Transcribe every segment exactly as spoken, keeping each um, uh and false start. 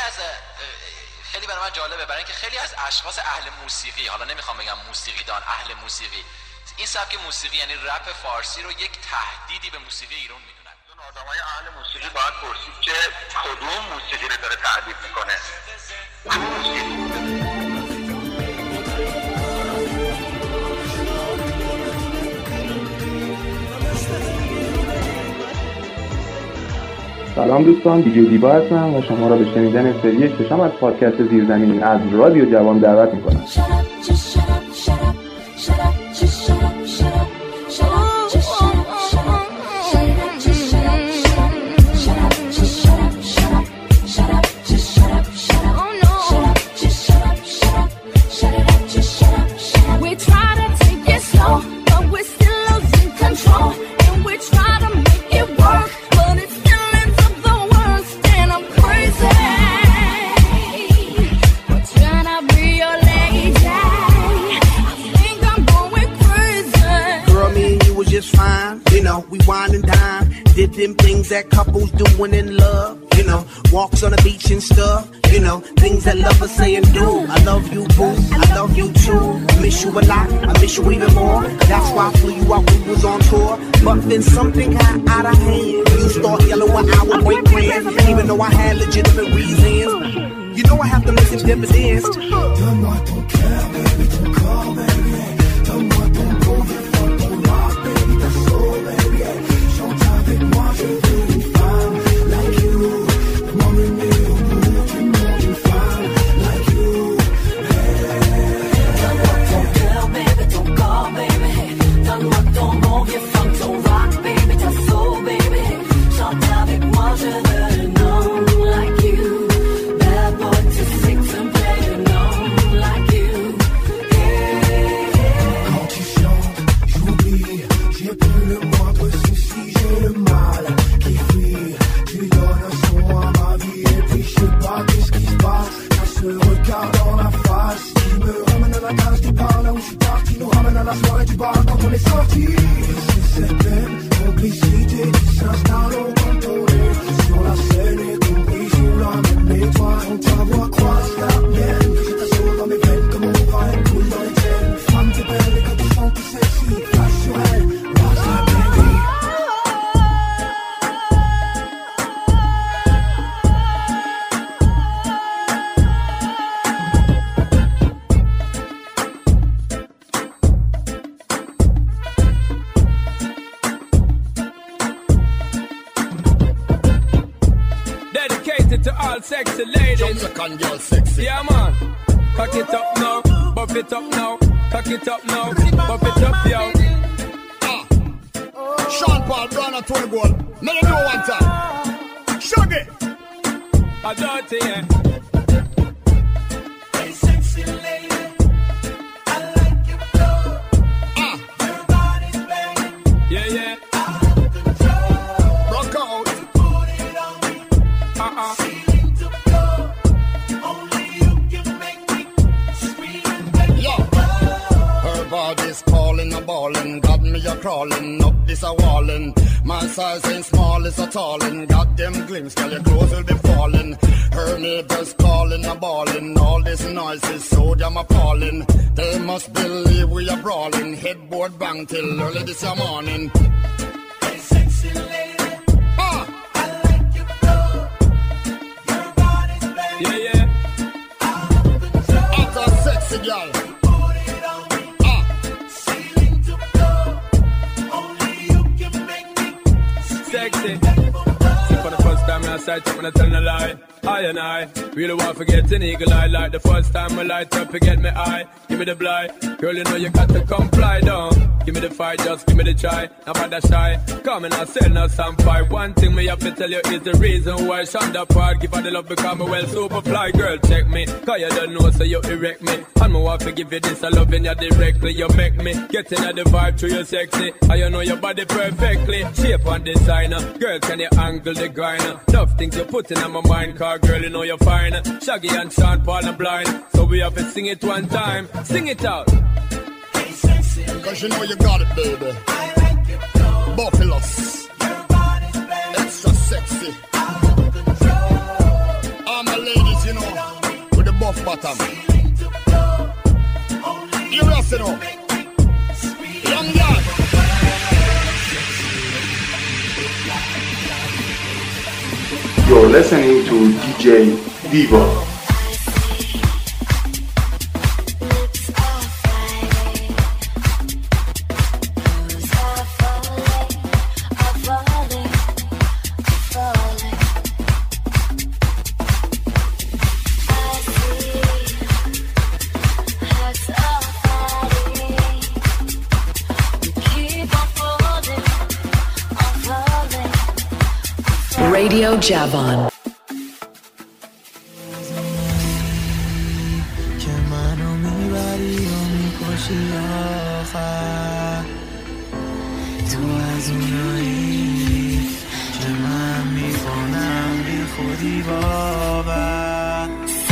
از خیلی برای من جالبه، برای اینکه خیلی از اشخاص اهل موسیقی، حالا نمیخوام بگم موسیقیدان، اهل موسیقی، این سبک موسیقی یعنی رپ فارسی رو یک تهدیدی به موسیقی ایران میدونن. اون آدمای اهل موسیقی باید پرسید که کدوم موسیقی رو داره تهدید میکنه. سلام دوستان، دیجی دیبا هستم و شما را به شنیدن سری ششم از پادکست زیرزمین از رادیو جوان دعوت می‌کنم. Them things that couples doing in love, you know, walks on the beach and stuff, you know, things that lovers say and do. I love you, boo, I love you too. I miss you a lot, I miss you even more. That's why I flew you out when we was on tour. But then something got out of hand. You start yelling when I would break plans, even though I had legitimate reasons. You know I have to listen to dividends. Donne-moi ton cœur, baby, ton corps, baby. Donne-moi ton beau vieux fort, ton rock, baby, ta soul, baby. Moi je veux une femme like you. M'emmener au bout du monde, une femme like you. Hey. Donne-moi ton cœur, baby, ton corps, baby. Donne-moi ton bon vieux funk, ton rock, baby, ta soul, baby. Chante avec moi, je veux un homme like you. Bad boy to six and play an homme like you. Hey. Quand tu chantes, j'oublie, j'ai plus le moindre souci, j'ai le mal qui fuit. Tu donnes un son à ma vie et puis je sais pas qu'est-ce qui se passe. T'as ce regard dans la face qui me ramène à la case du bar là où je suis parti. Nous ramène à la soirée du bar quand on est sorti. Et c'est cette même complicité qui s'installe au contourné. Sur la scène et compris sous la même étoile. On ta voix croise la mienne. Je t'assure dans mes veines comme on va elle coule dans les tiennes. Femme t'es belle et quand tu sens t'es sexy. Flash sur elle, watch la baby. To all sexy ladies, Jamaican girl sexy. Yeah man, cock it up now, buff it up now, cock it up now, buff it up yo. Ah, Sean Paul Brown and Tony Gold. Let them know one time. Shuggy, I dirty yeah. Hey sexy lady, I like your flow. Ah, your body's banging. Yeah yeah. Out of control. rock out. Put it on me. Uh uh. Body's calling a ballin', got me a crawling up this a wallin'. My size ain't small, it's a tallin'. Got them glimpse, girl, your clothes will be falling. Her neighbors calling a ballin'. All this noise is so damn appalling. They must believe we are brawling. Headboard bang till early this morning. Hey sexy lady, ah, I like your flow. Your body's banging. Yeah yeah. Out of control. That's a sexy girl. Sexy. See for the first time I sight up when I tell no lie. I and I really want to forget an eagle eye. Like the first time I light up, you get me eye. Give me the blind, girl, you know you got to comply down. Give me the fight, just give me the try. Now by the shy, come and I sell now some fight. One thing me have to tell you is the reason why Shonda Park give her the love because me well super fly. Girl, check me, cause you don't know so you erect me. And me want to give you this, I love you directly. You make me get in the vibe through your sexy. And you know your body perfectly. Shape and designer, girl, can you angle the grinder? Love things you put in my mind, car girl, you know you're fine. Shaggy and Sean Paul are blind, so we have to sing it one time. Sing it out. Hey sexy lady, cause you know you got it, baby. I like your flow. Buffaloes. Your body's banging. Extra sexy. Out of control. All my ladies bottom. You listen up. Young lad. You're listening to دی جی Diva. Radio Javon. که منو میبری و میکشی آخر تو از اونایی که من میکنم بی خودی باور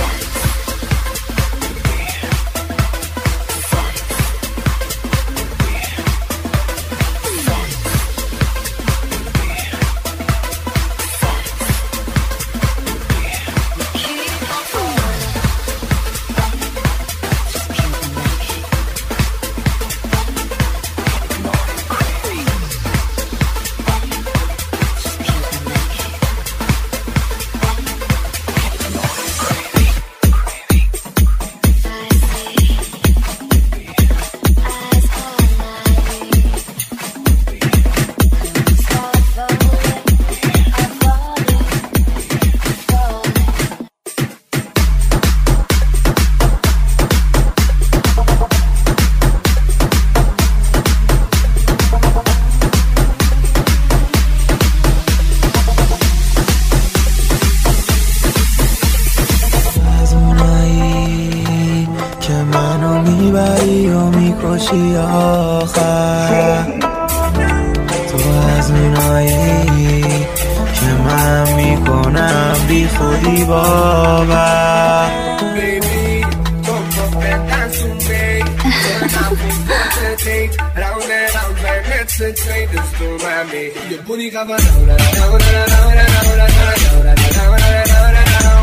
میکشی آخر تو از اونایی که من میکنم بی خودی باور Baby, don't forget dance with me Turn out for concentrate Round and round, baby, let's enjoy this to mommy Your booty cover down, down, down, down, down, down, down, down, down, down,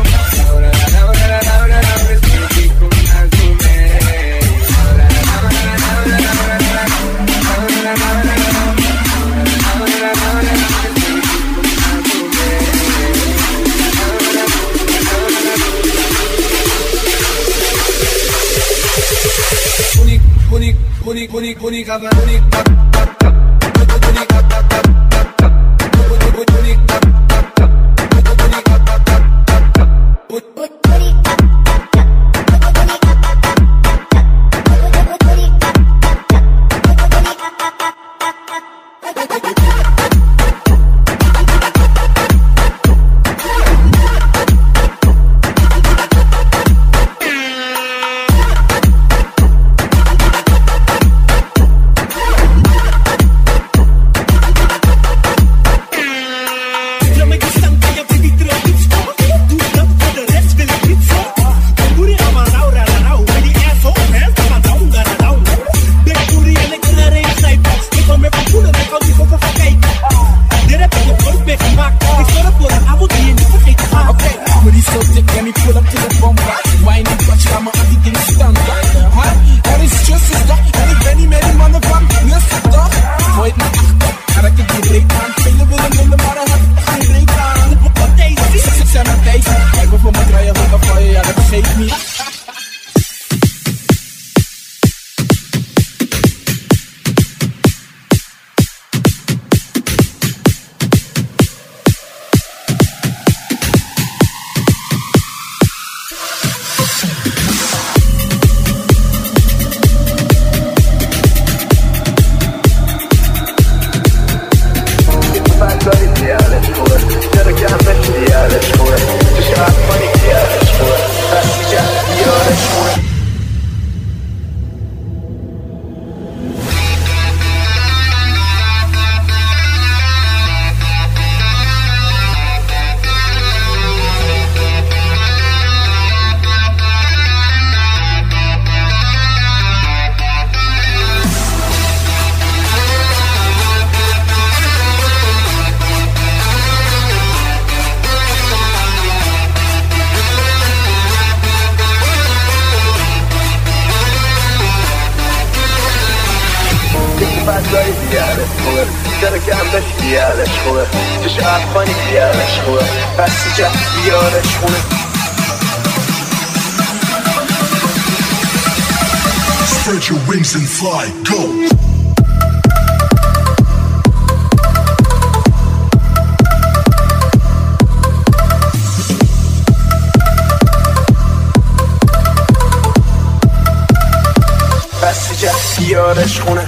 Puni, puni, puni, puni, cover, puni, puni, خوبه توش افغانی بیارش خوبه پس اینجا بیارش خونه Spread your wings and fly, go! بس جا بیارش خونه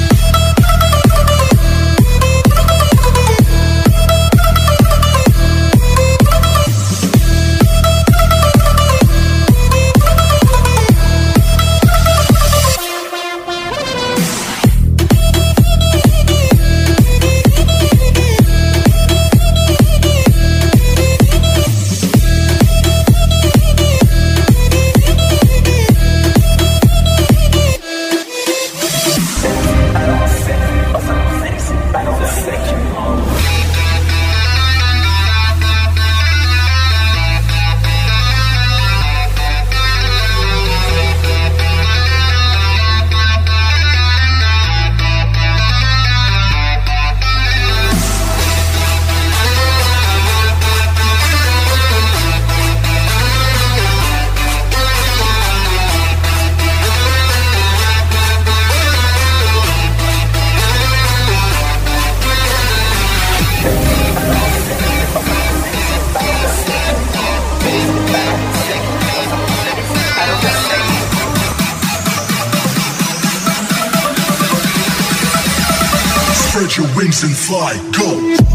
Spread your wings and fly, go!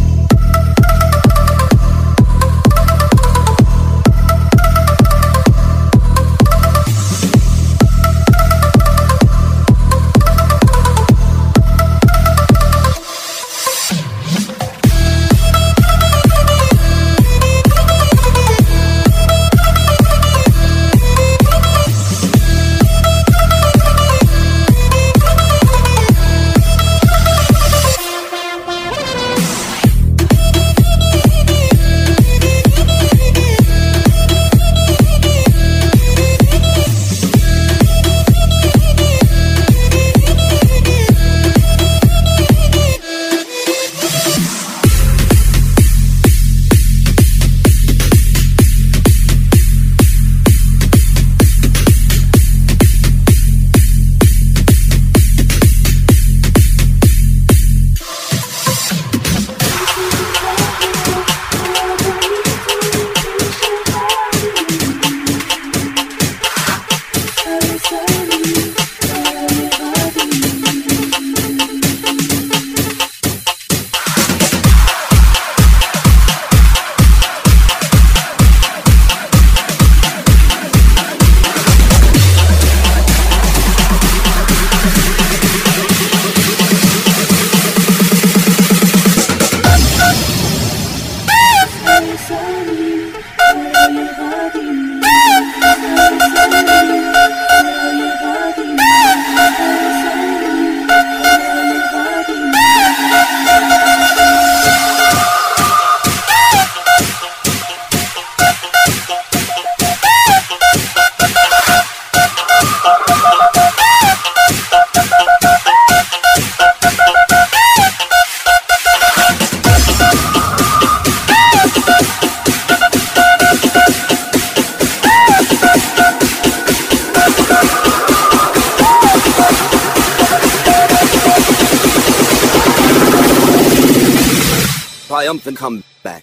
Triumphant comeback.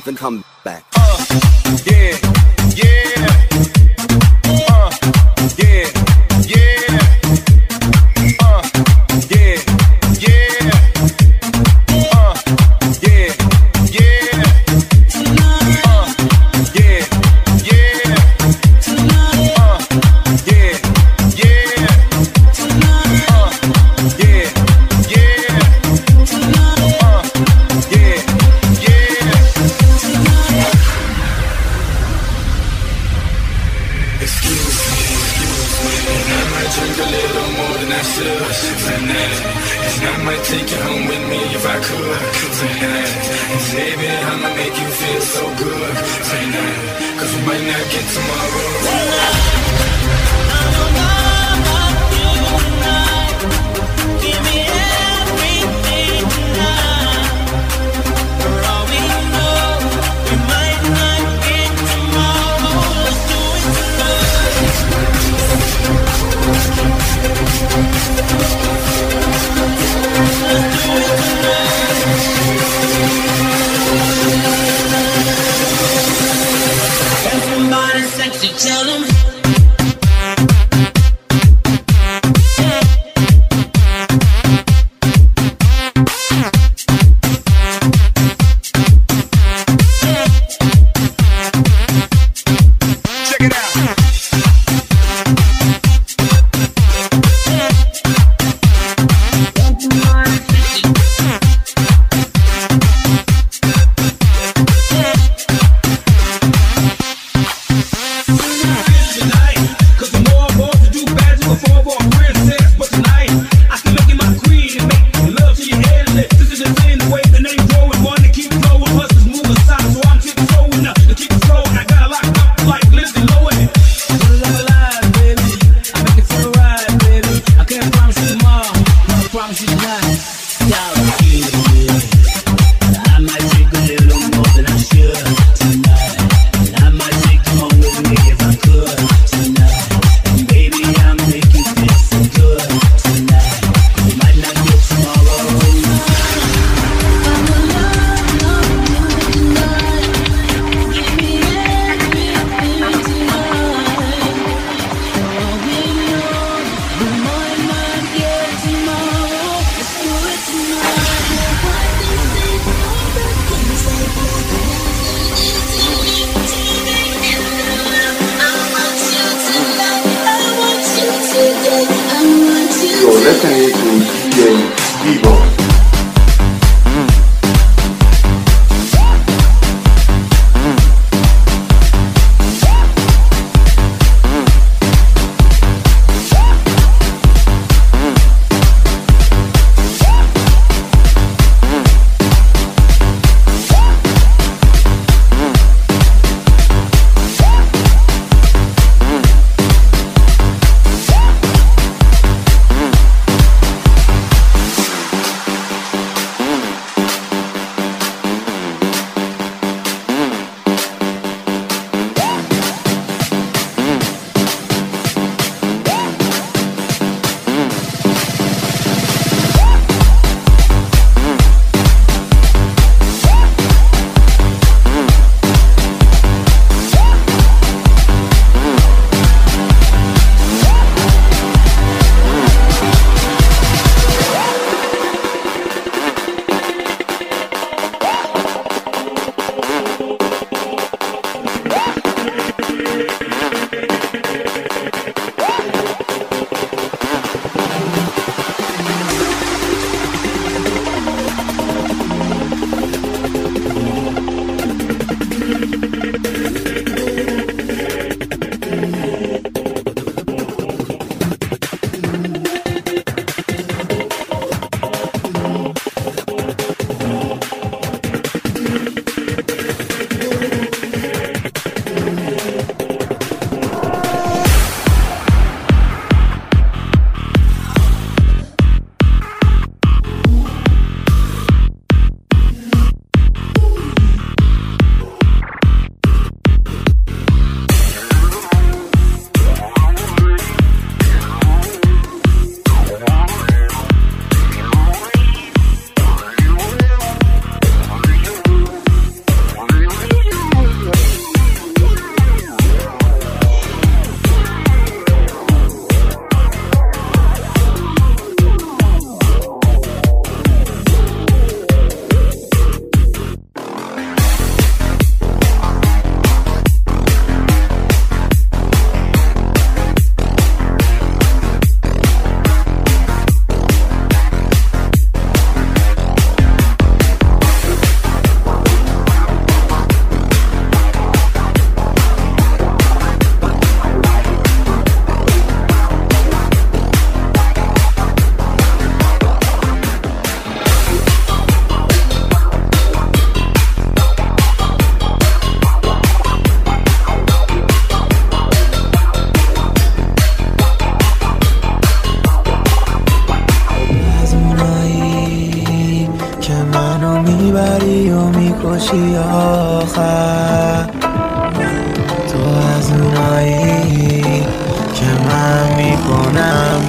triumphant comeback. Uh, yeah, yeah. Uh, yeah, yeah. Uh, yeah, yeah. Uh, yeah, yeah. Uh, yeah, yeah. Uh, yeah, yeah. Uh, yeah, yeah. Uh, yeah, yeah. Excuse me, excuse me, and I might drink a little more than I should tonight. And I might take you home with me if I could tonight. And baby, I'ma make you feel so good tonight. Cause we might not get tomorrow. Give me everything tonight. For all we know, we might not get tomorrow. Let's do it tonight. Got somebody sexy, tell them.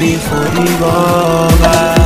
بی خودی باور.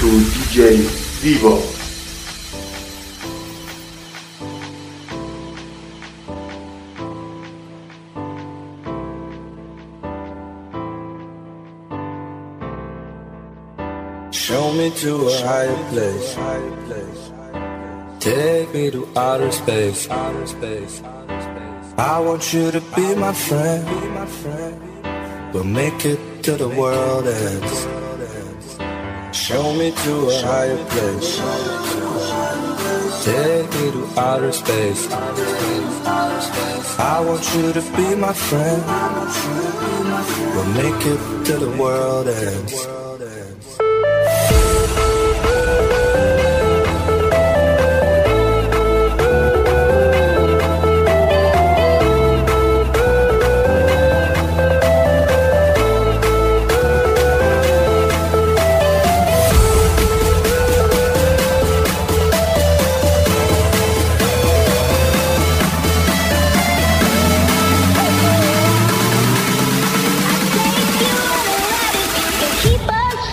to دی جی Devo. Show me to a higher place. Take me to outer space. I want you to be my friend. We'll make it till the world ends. Show me to a higher place. Take me to outer space. I want you to be my friend. We'll make it till the world ends. Keep us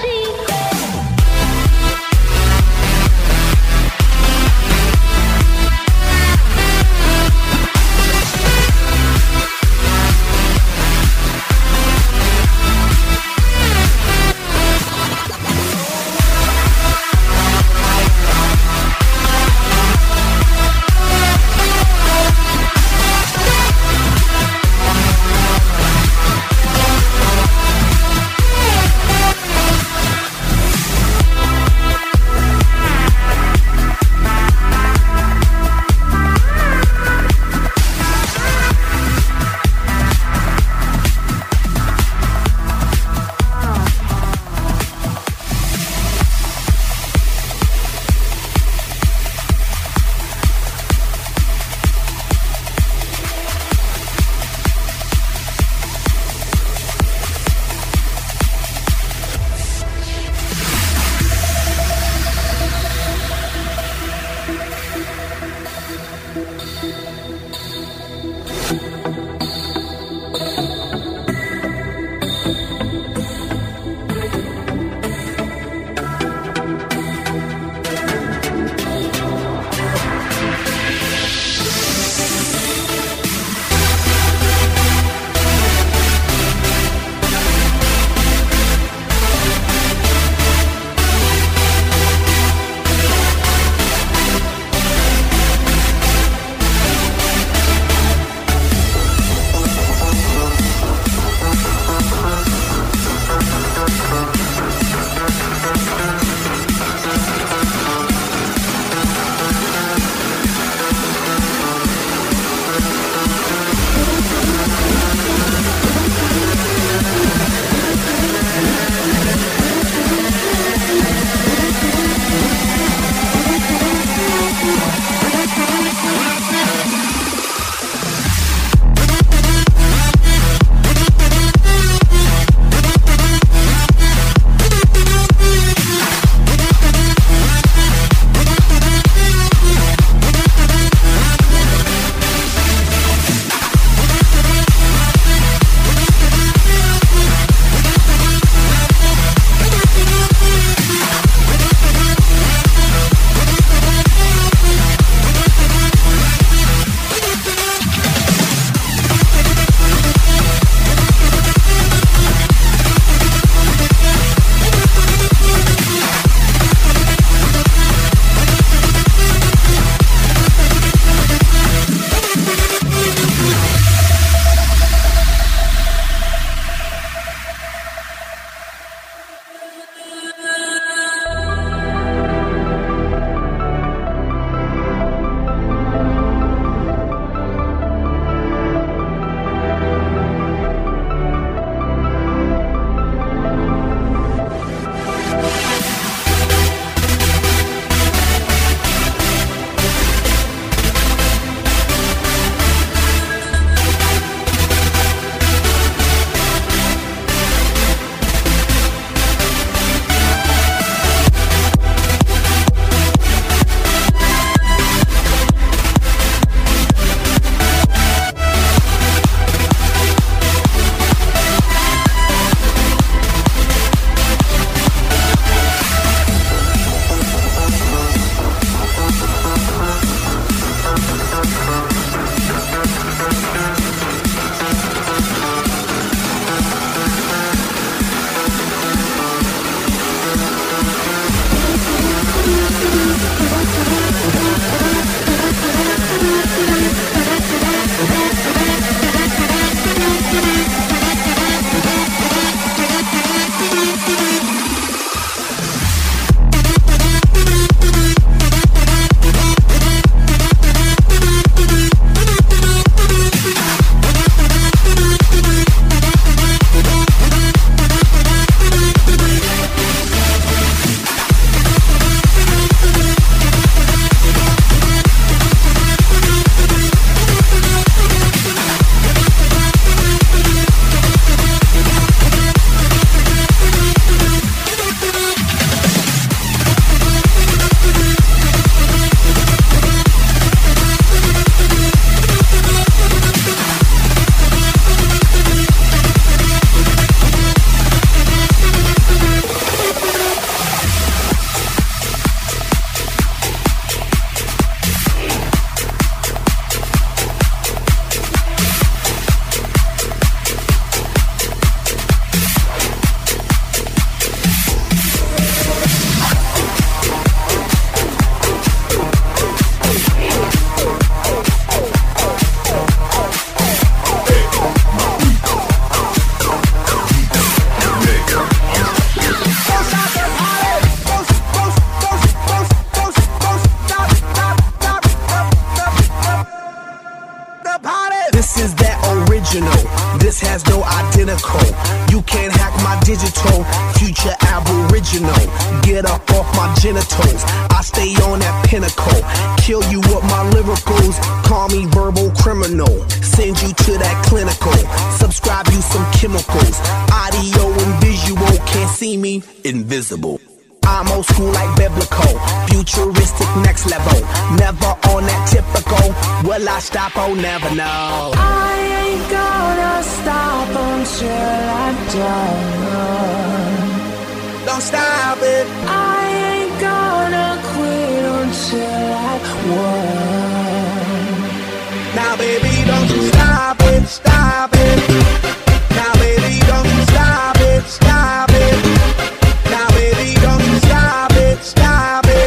identical. You can't hack my digital, future aboriginal. Get up off my genitals, I stay on that pinnacle. Kill you with my lyricals, call me verbal criminal. Send you to that clinical, subscribe you some chemicals. Audio and visual, can't see me, invisible. I'm old school like biblical, futuristic next level. Never on that typical, will I stop? Oh, never know. I ain't gonna stop until I'm done. Don't stop it. I ain't gonna quit until I won. Now baby, don't you stop it, stop it. Now baby, don't you stop it, stop it. Now baby, don't you stop it, stop it.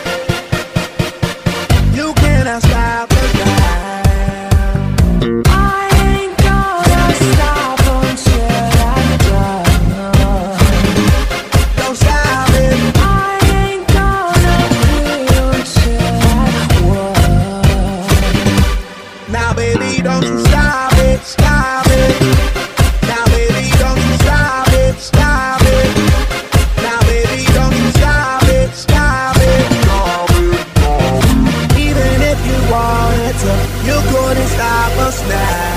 You cannot stop it now. I ain't gonna stop until I'm done. Don't stop it. I ain't gonna quit until I won. Now baby, don't you stop it, stop it. Now baby, don't you stop it, stop it. Now baby, don't you stop it, stop it. Even if you wanted to, you couldn't stop us now.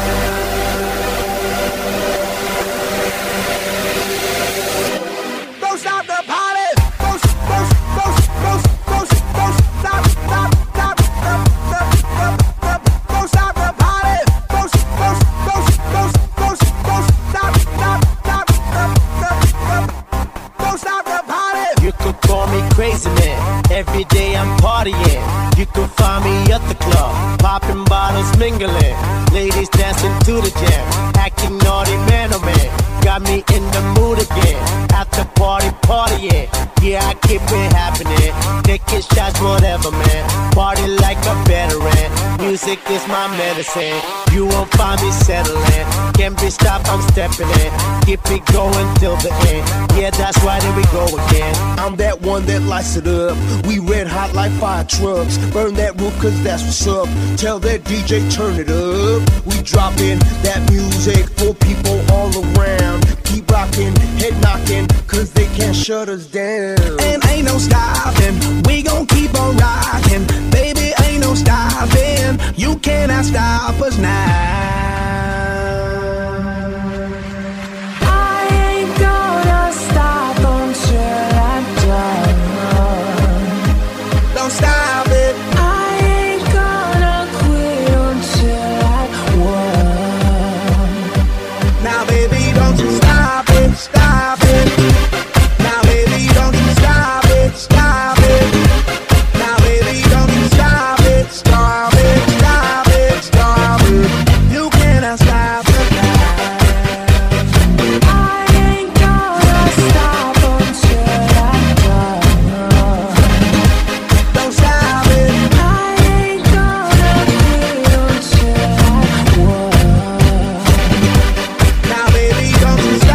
Don't stop the party. Don't, don't, don't, don't, don't, don't stop, stop, stop, stop, stop, stop, stop. Don't stop the party. Don't, don't, don't, don't, don't, don't stop, stop, stop, stop, stop, stop. Don't stop the party. You could call me crazy man. Every day I'm partying. You could find me at the club, popping bottles, mingling. Ladies dancing to the jam, acting naughty man oh man. Got me in the mood again. At the party, partying. Yeah, I keep it happening. Taking shots, whatever man. Party like a veteran. Music is my medicine. You won't find me settling. Can't be stopped, I'm stepping in. Keep it going till the end. Yeah, that's right, here we go again. I'm that one that lights it up. We red hot like fire trucks. Burn that roof cause that's what's up. Tell that D J turn it up. We dropping that music for people all around. Keep rocking, head knocking, cause they can't shut us down. And ain't no stopping, we gon' keep on rocking. Baby, ain't no stopping, you cannot stop us now. I ain't gonna stop until I'm done. Don't stop it. I ain't gonna quit until I won. Now baby, don't you stop it, stop it. Now baby, don't you stop it, stop it. Now baby, don't you stop it, stop it, stop it, stop it. You cannot stop it now. I ain't gonna stop until I'm done. Don't stop it. I ain't gonna quit until I won. Now baby, don't you stop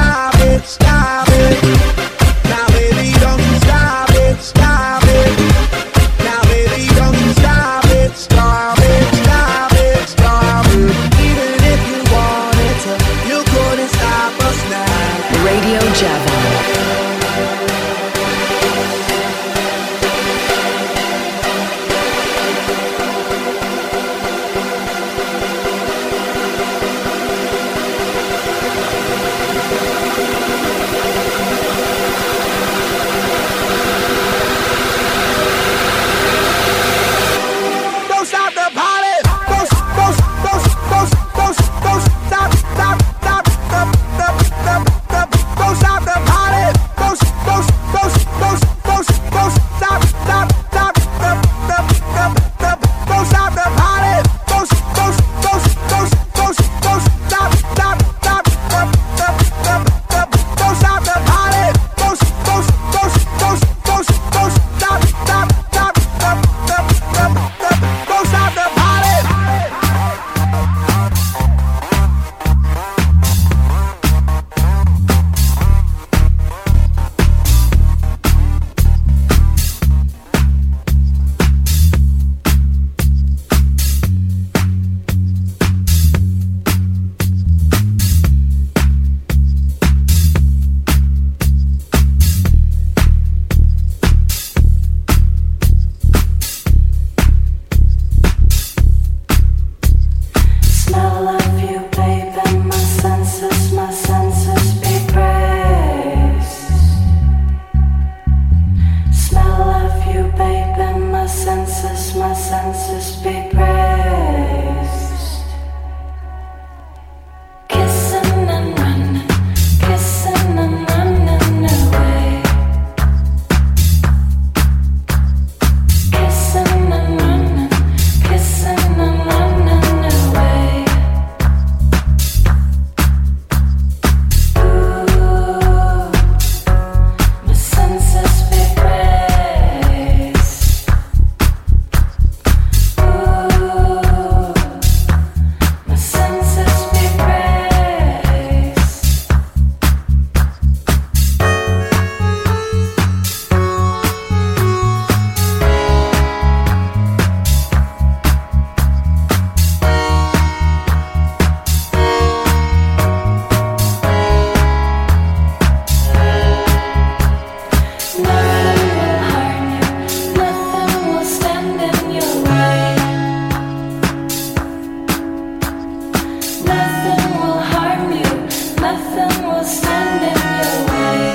Nothing will stand in your way.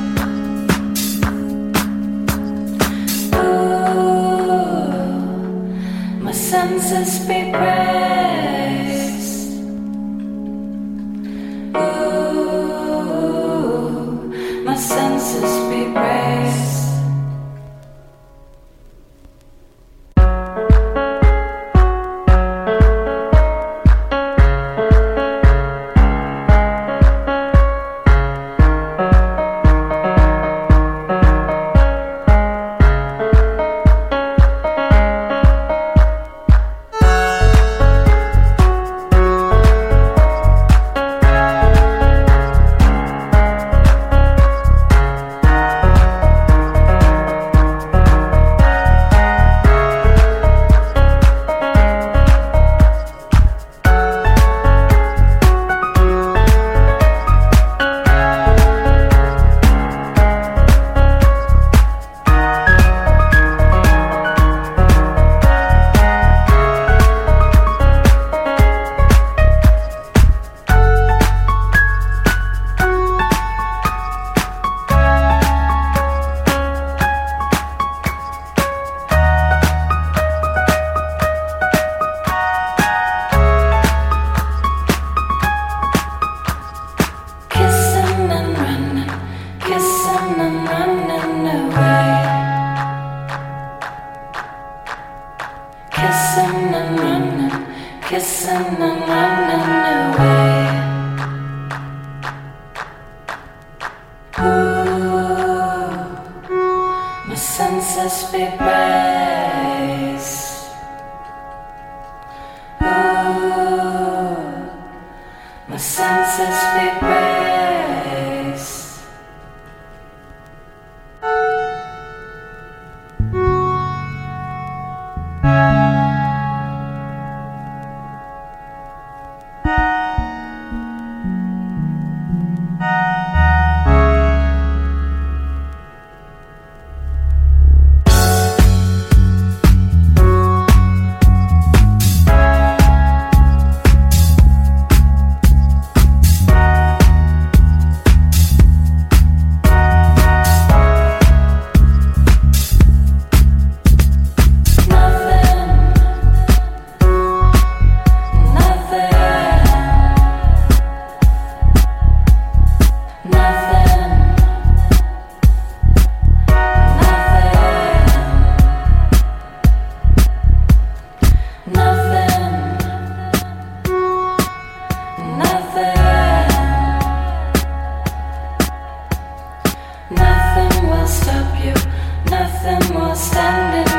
Ooh, my senses be praised. Ooh, my senses be praised. Nothing will stop you, nothing will stand in